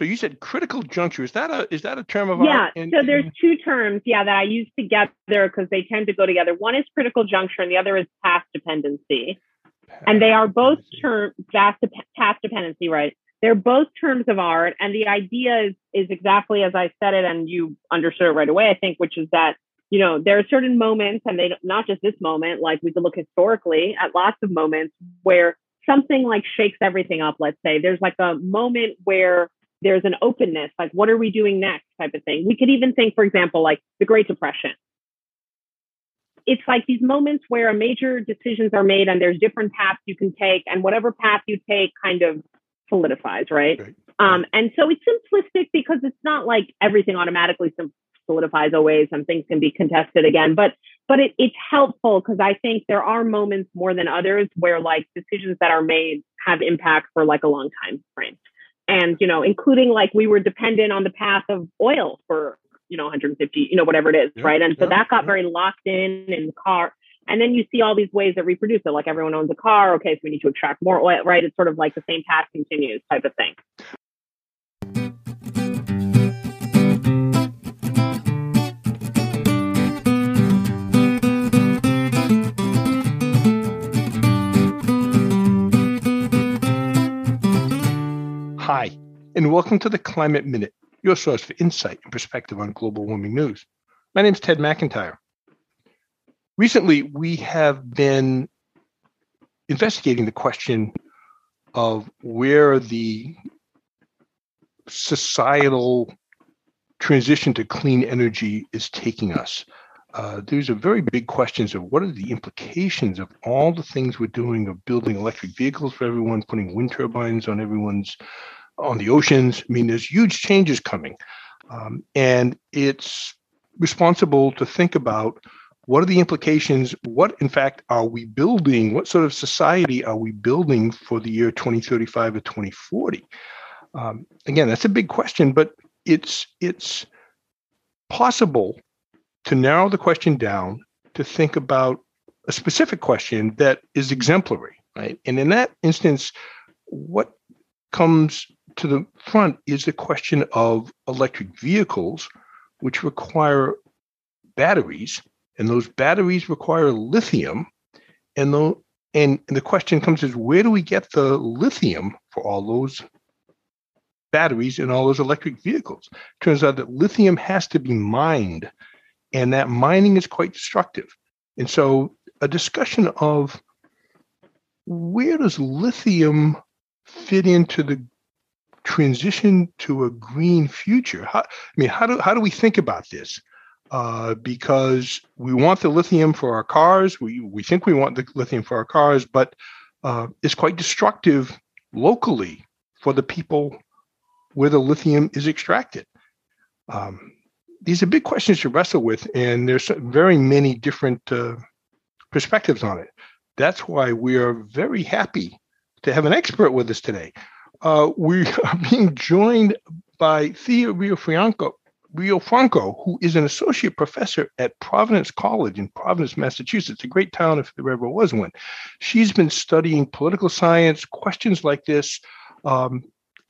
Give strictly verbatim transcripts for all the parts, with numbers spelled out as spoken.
So you said critical juncture. Is that a is that a term of yeah, art? Yeah. So there's two terms, yeah, that I use together because they tend to go together. One is critical juncture, and the other is path dependency. Path and they are both terms, path dependency, right? They're both terms of art, and the idea is is exactly as I said it, and you understood it right away, I think, which is that, you know, there are certain moments, and they not just this moment, like we could look historically at lots of moments where something like shakes everything up. Let's say there's like a moment where there's an openness, like what are we doing next type of thing. We could even think, for example, like the Great Depression. It's like these moments where a major decisions are made and there's different paths you can take, and whatever path you take kind of solidifies, right? right. Um, and so it's simplistic because it's not like everything automatically solidifies always and things can be contested again, but but it, it's helpful because I think there are moments more than others where like decisions that are made have impact for like a long time frame. And, you know, including like we were dependent on the path of oil for, you know, one hundred fifty, you know, whatever it is, yeah, right? And so yeah, that got yeah. very locked in in the car. And then you see all these ways that reproduce it, like everyone owns a car. Okay, so we need to extract more oil, right? It's sort of like the same path continues type of thing. Hi, and welcome to the Climate Minute, your source for insight and perspective on global warming news. My name is Ted McIntyre. Recently, we have been investigating the question of where the societal transition to clean energy is taking us. Uh, these are very big questions of what are the implications of all the things we're doing of building electric vehicles for everyone, putting wind turbines on everyone's on the oceans. I mean, there's huge changes coming. Um, and it's responsible to think about what are the implications? What, in fact, are we building? What sort of society are we building for the year twenty thirty-five or twenty forty? Um, again, that's a big question, but it's it's possible to narrow the question down to think about a specific question that is exemplary, right? And in that instance, what comes to the front is the question of electric vehicles, which require batteries, and those batteries require lithium. And the, and the question comes is, where do we get the lithium for all those batteries and all those electric vehicles? Turns out that lithium has to be mined, and that mining is quite destructive. And so a discussion of where does lithium fit into the transition to a green future? How, I mean, how do how do we think about this? Uh, because we want the lithium for our cars. We we think we want the lithium for our cars, but uh, it's quite destructive locally for the people where the lithium is extracted. Um, these are big questions to wrestle with, and there's very many different uh, perspectives on it. That's why we are very happy to have an expert with us today. Uh, we are being joined by Thea Riofranco, Riofranco, who is an associate professor at Providence College in Providence, Massachusetts, a great town if there ever was one. She's been studying political science, questions like this um,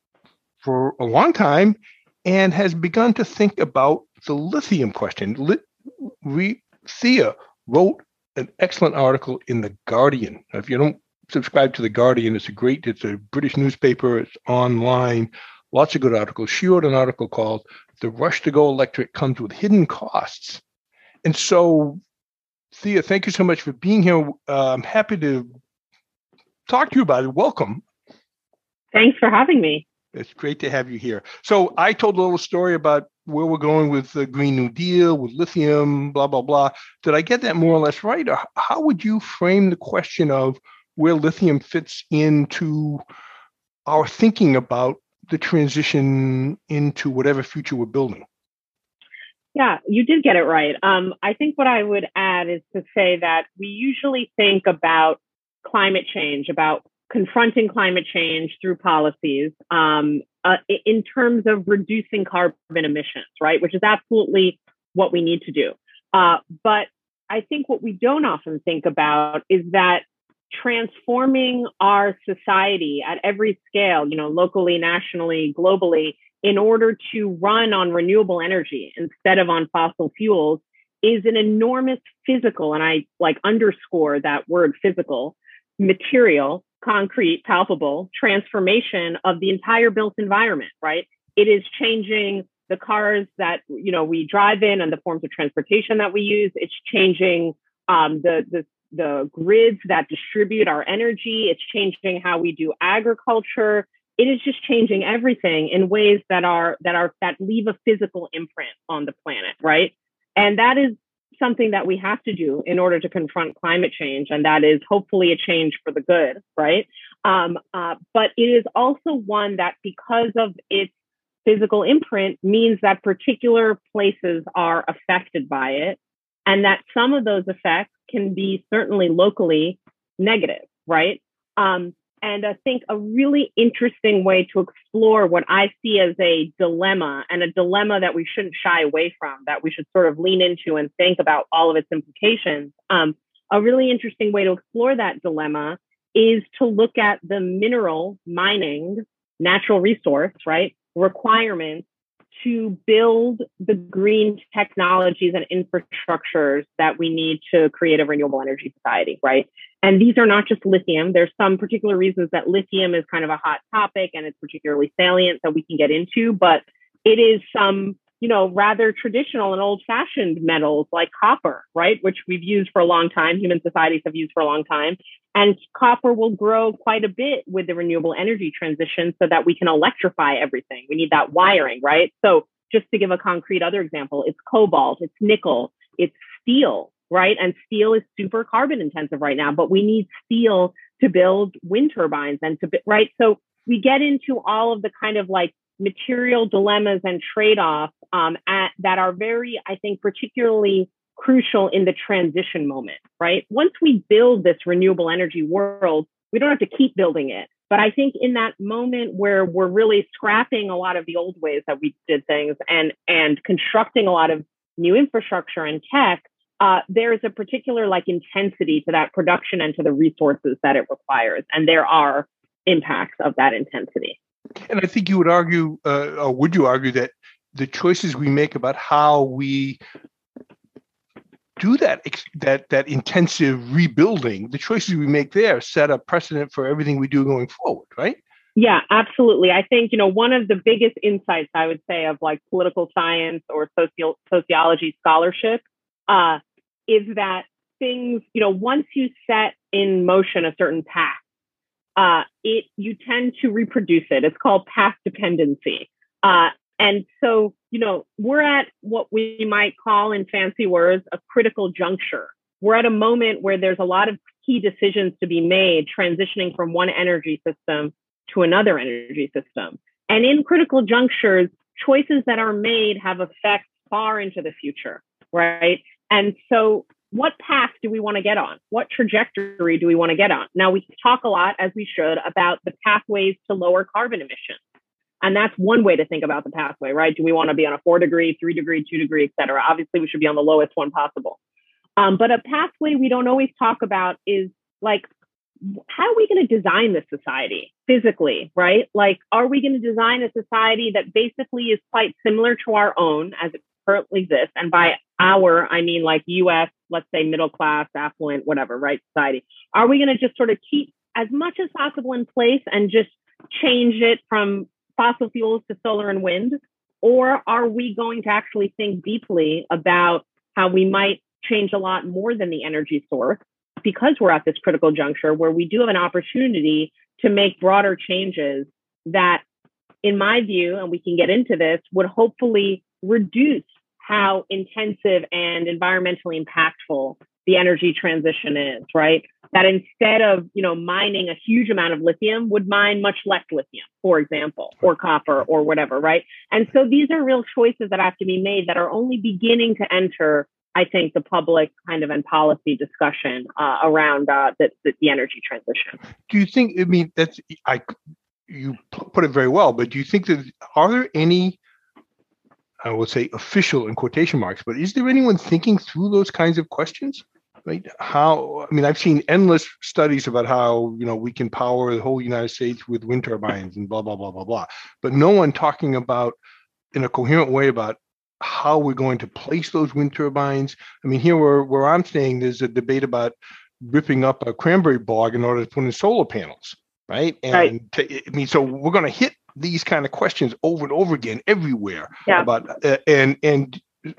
for a long time, and has begun to think about the lithium question. Lit- Re- Thea wrote an excellent article in The Guardian. Now, if you don't subscribe to The Guardian, it's a great, it's a British newspaper, it's online, lots of good articles. She wrote an article called The Rush to Go Electric Comes with Hidden Costs. And so, Thea, thank you so much for being here. Uh, I'm happy to talk to you about it. Welcome. Thanks for having me. It's great to have you here. So I told a little story about where we're going with the Green New Deal, with lithium, blah, blah, blah. Did I get that more or less right? Or how would you frame the question of where lithium fits into our thinking about the transition into whatever future we're building? Yeah, you did get it right. Um, I think what I would add is to say that we usually think about climate change, about confronting climate change through policies um, uh, in terms of reducing carbon emissions, right? Which is absolutely what we need to do. Uh, but I think what we don't often think about is that transforming our society at every scale, you know, locally, nationally, globally, in order to run on renewable energy instead of on fossil fuels is an enormous physical, and I like underscore that word physical, material, concrete, palpable transformation of the entire built environment, right? It is changing the cars that, you know, we drive in and the forms of transportation that we use. It's changing um, the, the, the grids that distribute our energy. It's changing how we do agriculture. It is just changing everything in ways that are that are that leave a physical imprint on the planet, right? And that is something that we have to do in order to confront climate change, and that is hopefully a change for the good, right? Um, uh, but it is also one that, because of its physical imprint, means that particular places are affected by it, and that some of those effects can be certainly locally negative, right? Um, And I think a really interesting way to explore what I see as a dilemma, and a dilemma that we shouldn't shy away from, that we should sort of lean into and think about all of its implications. Um, a really interesting way to explore that dilemma is to look at the mineral mining, natural resource, right, requirements to build the green technologies and infrastructures that we need to create a renewable energy society, right? And these are not just lithium. There's some particular reasons that lithium is kind of a hot topic and it's particularly salient that we can get into, but it is some, you know, rather traditional and old-fashioned metals like copper, right, which we've used for a long time, human societies have used for a long time. And copper will grow quite a bit with the renewable energy transition so that we can electrify everything. We need that wiring, right? So just to give a concrete other example, it's cobalt, it's nickel, it's steel, right? And steel is super carbon intensive right now, but we need steel to build wind turbines and to, right? So we get into all of the kind of like material dilemmas and trade-offs um, at, that are very, I think, particularly crucial in the transition moment, right? Once we build this renewable energy world, we don't have to keep building it. But I think in that moment where we're really scrapping a lot of the old ways that we did things and, and constructing a lot of new infrastructure and tech, uh, there is a particular like intensity to that production and to the resources that it requires. And there are impacts of that intensity. And I think you would argue, uh, or would you argue, that the choices we make about how we do that that that intensive rebuilding, the choices we make there set a precedent for everything we do going forward, right? Yeah, absolutely. I think, you know, one of the biggest insights, I would say, of like political science or socio- sociology scholarship uh, is that things, you know, once you set in motion a certain path, uh, it you tend to reproduce it. It's called path dependency. Uh, and so, you know, we're at what we might call, in fancy words, a critical juncture. We're at a moment where there's a lot of key decisions to be made, transitioning from one energy system to another energy system. And in critical junctures, choices that are made have effects far into the future, right? And so what path do we want to get on? What trajectory do we want to get on? Now, we talk a lot, as we should, about the pathways to lower carbon emissions. And that's one way to think about the pathway, right? Do we want to be on a four degree, three degree, two degree, et cetera? Obviously, we should be on the lowest one possible. Um, but a pathway we don't always talk about is like, how are we going to design this society physically, right? Like, are we going to design a society that basically is quite similar to our own as it currently exists? And by our, I mean like U S, let's say middle class, affluent, whatever, right? Society. Are we going to just sort of keep as much as possible in place and just change it from fossil fuels to solar and wind? Or are we going to actually think deeply about how we might change a lot more than the energy source, because we're at this critical juncture where we do have an opportunity to make broader changes that, in my view, and we can get into this, would hopefully reduce how intensive and environmentally impactful the energy transition is, right? That instead of, you know, mining a huge amount of lithium, would mine much less lithium, for example, or copper or whatever, right? And so these are real choices that have to be made that are only beginning to enter, I think, the public kind of and policy discussion uh, around uh, the, the, the energy transition. Do you think, I mean, that's, I, you put it very well, but do you think that, are there any, I would say official in quotation marks, but is there anyone thinking through those kinds of questions? right? How, I mean, I've seen endless studies about how, you know, we can power the whole United States with wind turbines and blah, blah, blah, blah, blah. But no one talking about in a coherent way about how we're going to place those wind turbines. I mean, here where, where I'm staying, there's a debate about ripping up a cranberry bog in order to put in solar panels, right? And right. to, I mean, so we're going to hit these kind of questions over and over again everywhere Yeah. about, uh, and, and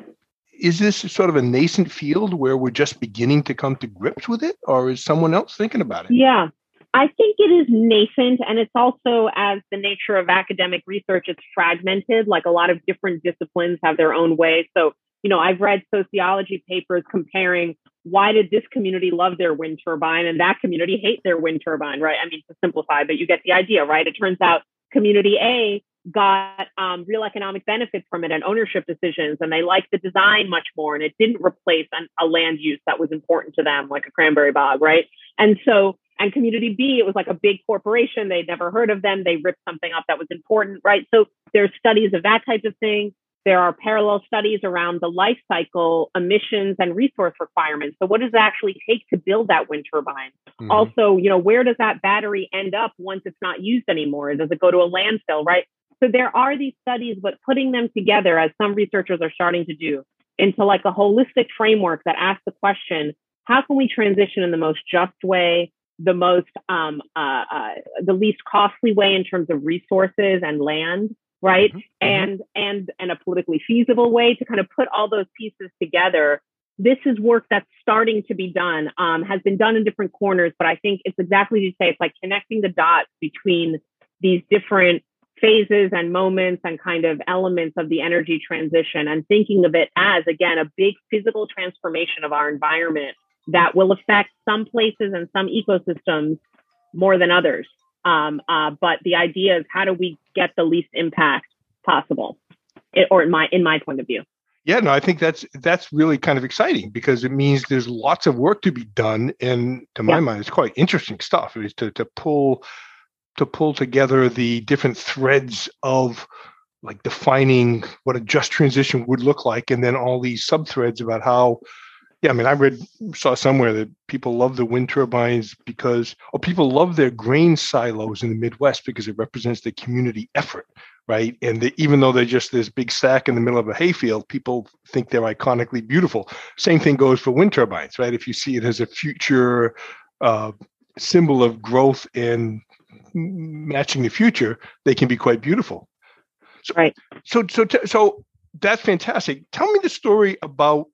is this sort of a nascent field where we're just beginning to come to grips with it, or is someone else thinking about it? Yeah. I think it is nascent, and it's also, as the nature of academic research, it's fragmented. Like a lot of different disciplines have their own way. So, you know, I've read sociology papers comparing why did this community love their wind turbine and that community hate their wind turbine, right? I mean, to simplify, but you get the idea, right? It turns out community A got um, real economic benefits from it and ownership decisions, and they liked the design much more, and it didn't replace an, a land use that was important to them, like a cranberry bog, right? And so, and community B, it was like a big corporation. They'd never heard of them. They ripped something up that was important, right? So there's studies of that type of thing. There are parallel studies around the life cycle, emissions, and resource requirements. So what does it actually take to build that wind turbine? Mm-hmm. Also, you know, where does that battery end up once it's not used anymore? Does it go to a landfill, right? So there are these studies, but putting them together, as some researchers are starting to do, into like a holistic framework that asks the question, how can we transition in the most just way, the most, um, uh, uh, the least costly way in terms of resources and land, right? Mm-hmm. And, and, and a politically feasible way to kind of put all those pieces together. This is work that's starting to be done, um, has been done in different corners, but I think it's exactly as you say, it's like connecting the dots between these different phases and moments and kind of elements of the energy transition, and thinking of it as, again, a big physical transformation of our environment that will affect some places and some ecosystems more than others. Um, uh, but the idea is, how do we get the least impact possible, it, or in my in my point of view. Yeah, no, I think that's that's really kind of exciting, because it means there's lots of work to be done, and to my yeah. mind, it's quite interesting stuff. Is to to pull to pull together the different threads of like defining what a just transition would look like, and then all these sub threads about how. Yeah, I mean, I read, saw somewhere that people love the wind turbines because, or people love their grain silos in the Midwest because it represents the community effort, right? And the, even though they're just this big stack in the middle of a hayfield, people think they're iconically beautiful. Same thing goes for wind turbines, right? If you see it as a future uh, symbol of growth and matching the future, they can be quite beautiful. So, right. So, so, so, so that's fantastic. Tell me the story about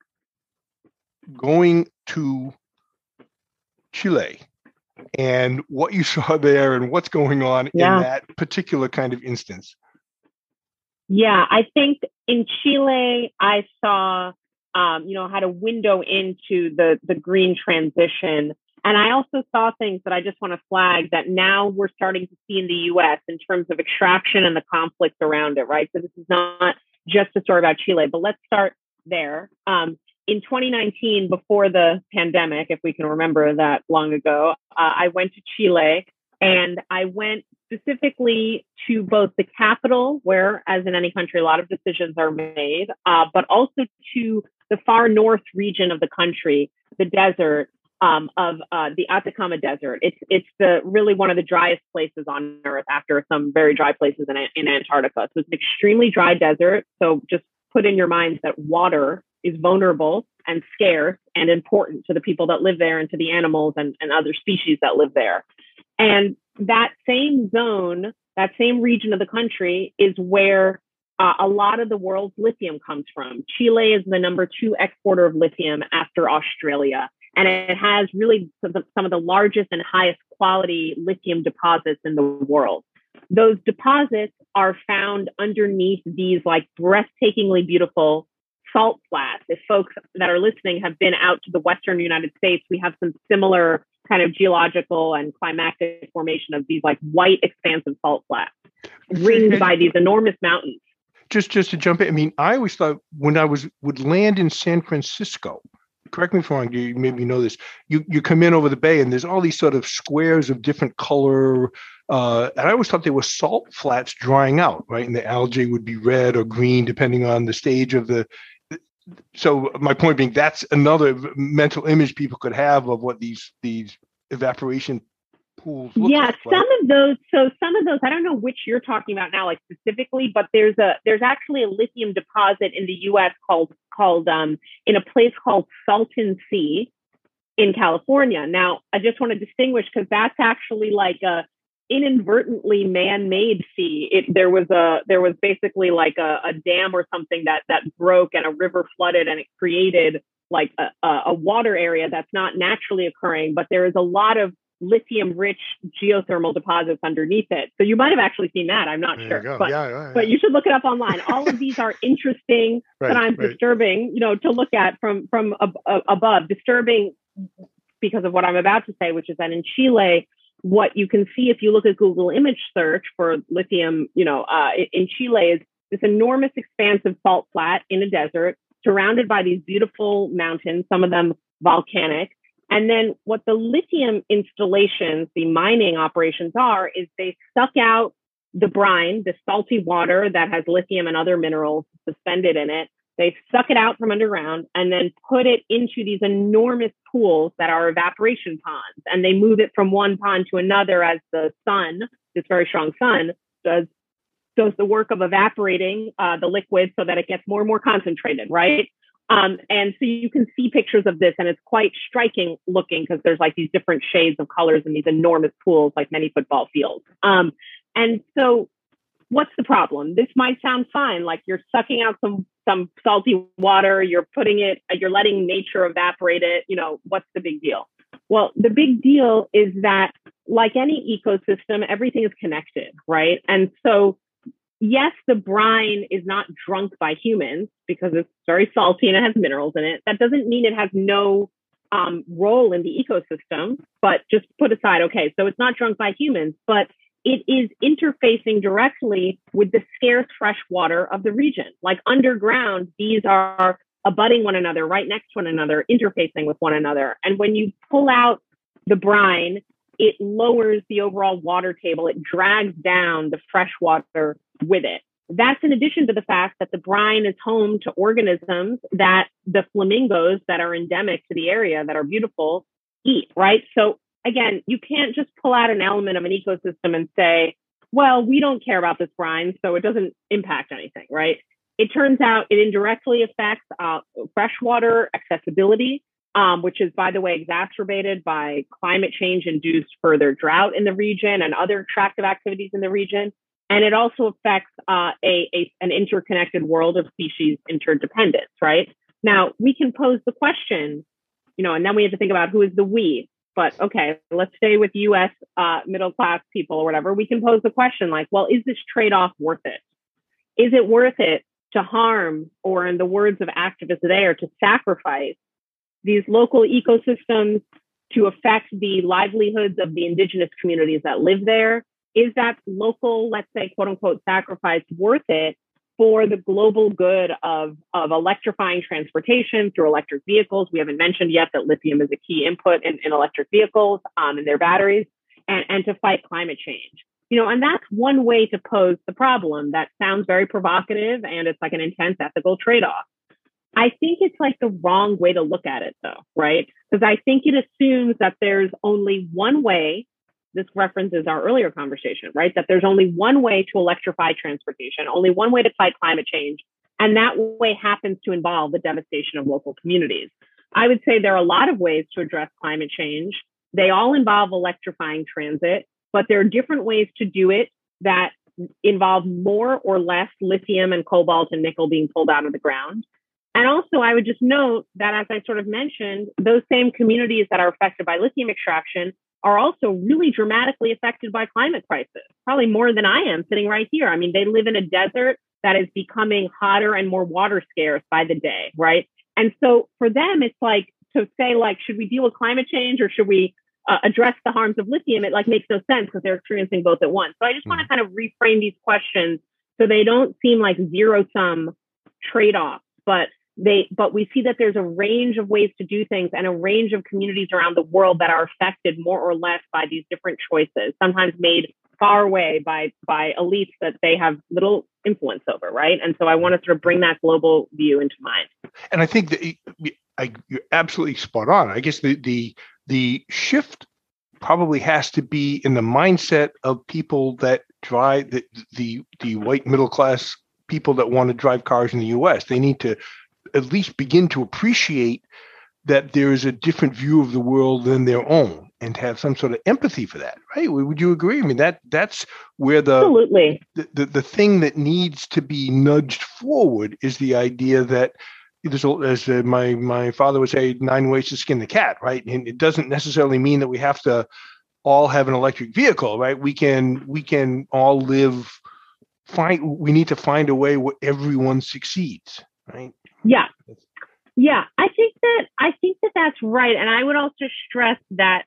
going to Chile and what you saw there and what's going on yeah. in that particular kind of instance. Yeah, I think in Chile, I saw, um, you know, had a window into the, the green transition. And I also saw things that I just want to flag that now we're starting to see in the U S in terms of extraction and the conflicts around it, right? So this is not just a story about Chile, but let's start there. Um, In twenty nineteen, before the pandemic, if we can remember that long ago, uh, I went to Chile, and I went specifically to both the capital, where, as in any country, a lot of decisions are made, uh, but also to the far north region of the country, the desert um, of uh, the Atacama Desert. It's it's the really one of the driest places on Earth, after some very dry places in, in Antarctica. So it's an extremely dry desert. So just put in your minds that water is vulnerable and scarce and important to the people that live there and to the animals and, and other species that live there. And that same zone, that same region of the country is where uh, a lot of the world's lithium comes from. Chile is the number two exporter of lithium after Australia. And it has really some of the largest and highest quality lithium deposits in the world. Those deposits are found underneath these like breathtakingly beautiful salt flats. If folks that are listening have been out to the Western United States, we have some similar kind of geological and climatic formation of these like white expansive salt flats ringed by these enormous mountains. Just just to jump in, I mean, I always thought when I was would land in San Francisco, correct me if I'm wrong, you maybe know this, you, you come in over the bay and there's all these sort of squares of different color, uh, and I always thought they were salt flats drying out, right? And the algae would be red or green depending on the stage of the so my point being, that's another mental image people could have of what these these evaporation pools look yeah, like. Yeah, some right? of those. So some of those, I don't know which you're talking about now, like specifically, but there's a there's actually a lithium deposit in the U S called called um, in a place called Salton Sea in California. Now, I just want to distinguish because that's actually like a inadvertently man-made sea. It there was a there was basically like a, a dam or something that that broke and a river flooded and it created like a, a water area that's not naturally occurring, but there is a lot of lithium-rich geothermal deposits underneath it. So you might have actually seen that. I'm not There sure, you go. but Yeah, yeah, yeah. but you should look it up online. All of these are interesting, Right, sometimes right. disturbing, you know, to look at from from ab- above. Disturbing because of what I'm about to say, which is that in Chile, what you can see if you look at Google image search for lithium, you know, uh, in Chile is this enormous expansive salt flat in a desert surrounded by these beautiful mountains, some of them volcanic. And then what the lithium installations, the mining operations are, is they suck out the brine, the salty water that has lithium and other minerals suspended in it. They suck it out from underground and then put it into these enormous pools that are evaporation ponds. And they move it from one pond to another as the sun, this very strong sun, does, does the work of evaporating uh, the liquid so that it gets more and more concentrated, right? Um, and so you can see pictures of this, and it's quite striking looking because there's like these different shades of colors in these enormous pools, like many football fields. Um, and so what's the problem? This might sound fine, like you're sucking out some some salty water, you're putting it, you're letting nature evaporate it, you know, what's the big deal? Well, the big deal is that like any ecosystem, everything is connected, right? And so yes, the brine is not drunk by humans because it's very salty and it has minerals in it. That doesn't mean it has no um, role in the ecosystem, but just put aside, okay, so it's not drunk by humans, but it is interfacing directly with the scarce fresh water of the region. Like underground, these are abutting one another, right next to one another, interfacing with one another. And when you pull out the brine, it lowers the overall water table. It drags down the fresh water with it. That's in addition to the fact that the brine is home to organisms that the flamingos that are endemic to the area that are beautiful eat, right? So again, you can't just pull out an element of an ecosystem and say, well, we don't care about this brine, so it doesn't impact anything, right? It turns out it indirectly affects uh, freshwater accessibility, um, which is, by the way, exacerbated by climate change-induced further drought in the region and other extractive activities in the region. And it also affects uh, a, a an interconnected world of species interdependence, right? Now, we can pose the question, you know, and then we have to think about who is the we. But okay, let's stay with U S uh, middle class people or whatever. We can pose the question like, well, is this trade-off worth it? Is it worth it to harm, or in the words of activists there, to sacrifice these local ecosystems to affect the livelihoods of the indigenous communities that live there? Is that local, let's say, quote unquote, sacrifice worth it for the global good of, of electrifying transportation through electric vehicles? We haven't mentioned yet that lithium is a key input in, in electric vehicles um, and their batteries, and, and to fight climate change. You know, and that's one way to pose the problem that sounds very provocative, and it's like an intense ethical trade-off. I think it's like the wrong way to look at it, though, right? Because I think it assumes that there's only one way. This references our earlier conversation, right? That there's only one way to electrify transportation, only one way to fight climate change. And that way happens to involve the devastation of local communities. I would say there are a lot of ways to address climate change. They all involve electrifying transit, but there are different ways to do it that involve more or less lithium and cobalt and nickel being pulled out of the ground. And also, I would just note that, as I sort of mentioned, those same communities that are affected by lithium extraction are also really dramatically affected by climate crisis, probably more than I am sitting right here. I mean, they live in a desert that is becoming hotter and more water scarce by the day, right? And so for them, it's like to say, like, should we deal with climate change or should we uh, address the harms of lithium? It like makes no sense because they're experiencing both at once. So I just want to kind of reframe these questions so they don't seem like zero-sum trade-offs, but They, but we see that there's a range of ways to do things and a range of communities around the world that are affected more or less by these different choices, sometimes made far away by, by elites that they have little influence over, right? And so I want to sort of bring that global view into mind. And I think that I, you're absolutely spot on. I guess the the the shift probably has to be in the mindset of people that drive the the, the white middle class people that want to drive cars in the U S. They need to at least begin to appreciate that there is a different view of the world than their own, and have some sort of empathy for that, right? Would you agree? I mean, that that's where the absolutely the, the, the thing that needs to be nudged forward is the idea that there's, as uh, my my father would say, nine ways to skin the cat, right? And it doesn't necessarily mean that we have to all have an electric vehicle, right? We can we can all live. Find we need to find a way where everyone succeeds, right? Yeah. Yeah, I think that I think that that's right, and I would also stress that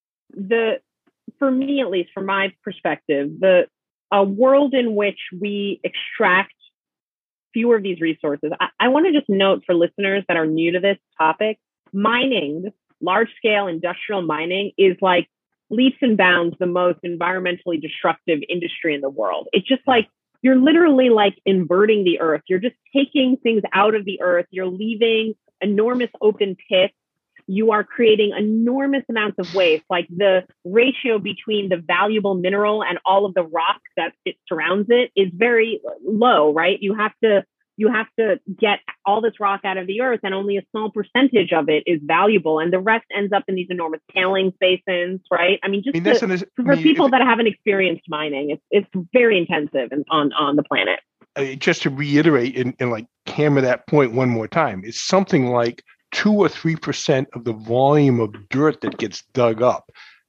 the, for me at least, from my perspective, the a world in which we extract fewer of these resources. I, I want to just note for listeners that are new to this topic, mining, large scale industrial mining, is like leaps and bounds the most environmentally destructive industry in the world. It's just like you're literally like inverting the earth. You're just taking things out of the earth. You're leaving enormous open pits. You are creating enormous amounts of waste. Like the ratio between the valuable mineral and all of the rock that it surrounds it is very low, right? You have to you have to get all this rock out of the earth, and only a small percentage of it is valuable, and the rest ends up in these enormous tailings basins, right? I mean, just I mean, to, an, for I mean, people if, that haven't experienced mining, it's it's very intensive on on the planet. Uh, just to reiterate and, and like hammer that point one more time, it's something like two or three percent of the volume of dirt that gets dug up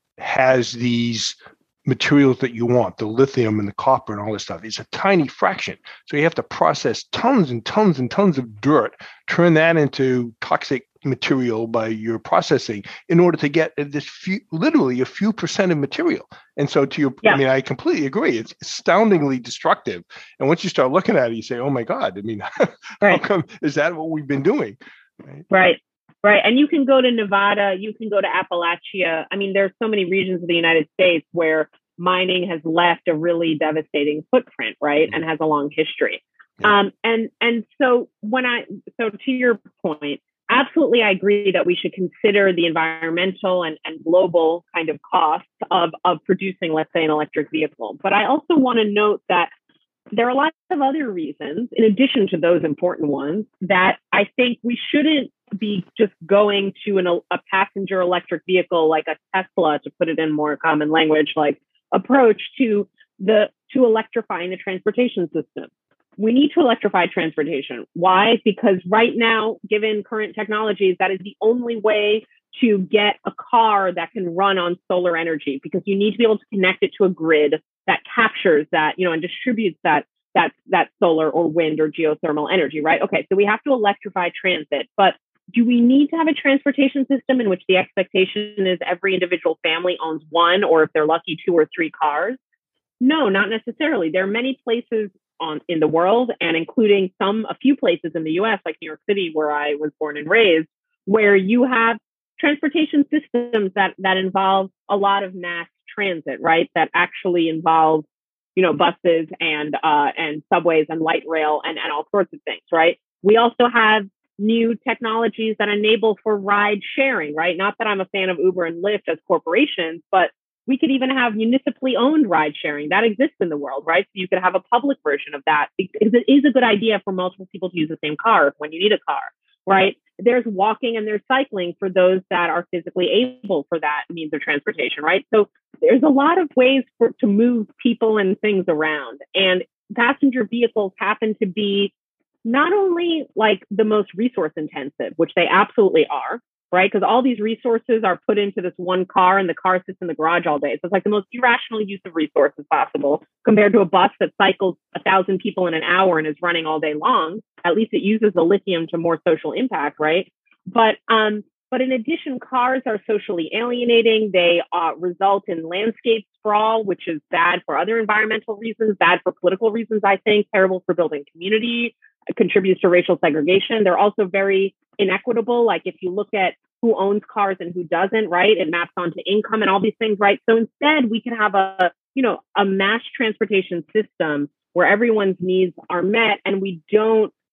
has these materials that you want, the lithium and the copper and all this stuff. It's a tiny fraction. So you have to process tons and tons and tons of dirt, turn that into toxic material by your processing in order to get this few, literally a few percent of material. And so to your, yeah. I mean, I completely agree. It's astoundingly destructive. And once you start looking at it, you say, oh my God, I mean, right. how come, is that what we've been doing? Right. Right. Right. And you can go to Nevada, you can go to Appalachia. I mean, there's so many regions of the United States where mining has left a really devastating footprint, right? And has a long history. Yeah. Um, and and so when I, so to your point, absolutely, I agree that we should consider the environmental and, and global kind of costs of, of producing, let's say, an electric vehicle. But I also want to note that there are lots of other reasons, in addition to those important ones, that I think we shouldn't be just going to an, a passenger electric vehicle like a Tesla, to put it in more common language, like approach to the to electrifying the transportation system. We need to electrify transportation. Why? Because right now, given current technologies, that is the only way to get a car that can run on solar energy, because you need to be able to connect it to a grid that captures that, you know, and distributes that that that solar or wind or geothermal energy, right? Okay, so we have to electrify transit, but do we need to have a transportation system in which the expectation is every individual family owns one, or if they're lucky, two or three cars? No, not necessarily. There are many places on in the world, and including some, a few places in the U S, like New York City, where I was born and raised, where you have transportation systems that that involve a lot of mass transit, right? That actually involve, you know, buses and uh, and subways and light rail and, and all sorts of things, right? We also have new technologies that enable for ride sharing, right? Not that I'm a fan of Uber and Lyft as corporations, but we could even have municipally owned ride sharing that exists in the world, right? So you could have a public version of that, because it is a good idea for multiple people to use the same car when you need a car, right? There's walking and there's cycling for those that are physically able for that means of transportation, right? So there's a lot of ways for to move people and things around. And passenger vehicles happen to be not only like the most resource intensive, which they absolutely are, right? Because all these resources are put into this one car, and the car sits in the garage all day. So it's like the most irrational use of resources possible compared to a bus that cycles a thousand people in an hour and is running all day long. At least it uses the lithium to more social impact, right? But um, but in addition, cars are socially alienating. They uh, result in landscape sprawl, which is bad for other environmental reasons, bad for political reasons, I think, terrible for building community. It contributes to racial segregation. They're also very inequitable. Like if you look at who owns cars and who doesn't, right? It maps onto income and all these things, right? So instead, we could have a, you know, a mass transportation system where everyone's needs are met, and we don't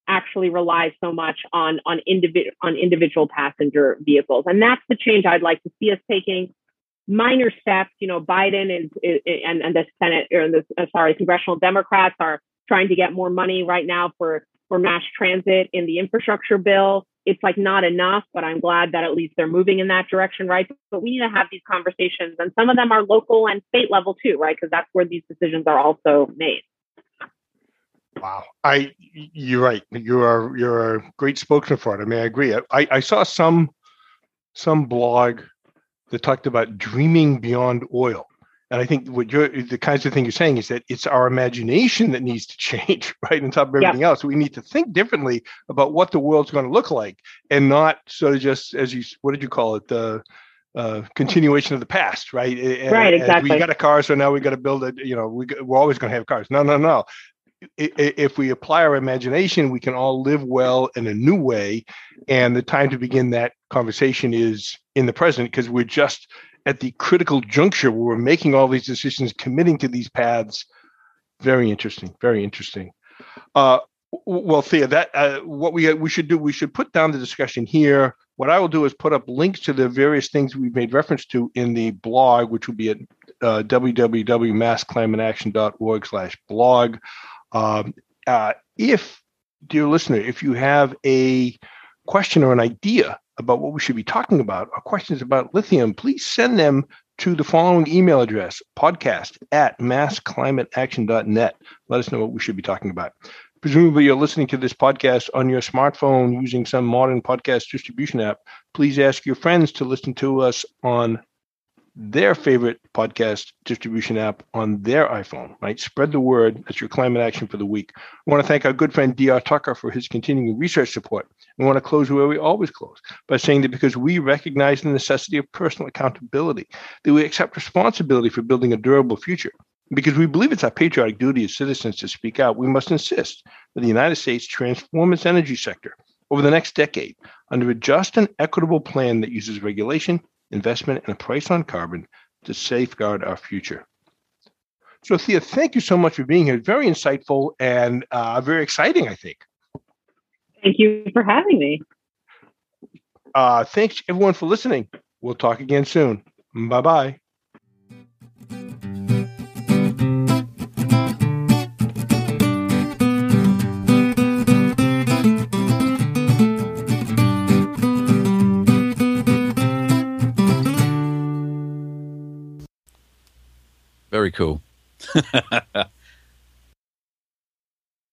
actually rely so much on on individual on individual passenger vehicles. And that's the change I'd like to see us taking. Minor steps, you know, Biden is, is and, and the Senate or the uh, sorry, congressional Democrats are trying to get more money right now for for mass transit in the infrastructure bill. It's like not enough, but I'm glad that at least they're moving in that direction, right? But we need to have these conversations, and some of them are local and state level too, right? Because that's where these decisions are also made. Wow, I you're right. You are you're a great spokesman for it. I mean, I agree. I, I saw some some blog that talked about dreaming beyond oil. And I think what you're, the kinds of thing you're saying is that it's our imagination that needs to change, right? On top of everything yeah. else. We need to think differently about what the world's going to look like and not sort of just, as you, what did you call it? The uh, continuation of the past, right? Right, exactly. We got a car, so now we got to build it, you know, we, we're always going to have cars. No, no, no. If we apply our imagination, we can all live well in a new way. And the time to begin that conversation is in the present, because we're just at the critical juncture where we're making all these decisions, committing to these paths. Very interesting. Very interesting. Uh, well, Thea, that uh, what we we should do, we should put down the discussion here. What I will do is put up links to the various things we've made reference to in the blog, which will be at uh, w w w dot mass climate action dot org slash blog. Um, uh, if, dear listener, if you have a question or an idea about what we should be talking about, or questions about lithium, please send them to the following email address, podcast at mass climate action dot net. Let us know what we should be talking about. Presumably you're listening to this podcast on your smartphone using some modern podcast distribution app. Please ask your friends to listen to us on their favorite podcast distribution app on their iPhone, right? Spread the word. That's your climate action for the week. I want to thank our good friend D R Tucker for his continuing research support. I want to close where we always close, by saying that because we recognize the necessity of personal accountability, that we accept responsibility for building a durable future. Because we believe it's our patriotic duty as citizens to speak out, we must insist that the United States transform its energy sector over the next decade under a just and equitable plan that uses regulation, investment, and a price on carbon to safeguard our future. So, Thea, thank you so much for being here. Very insightful and uh, very exciting, I think. Thank you for having me. Uh, thanks, everyone, for listening. We'll talk again soon. Bye-bye. Very cool.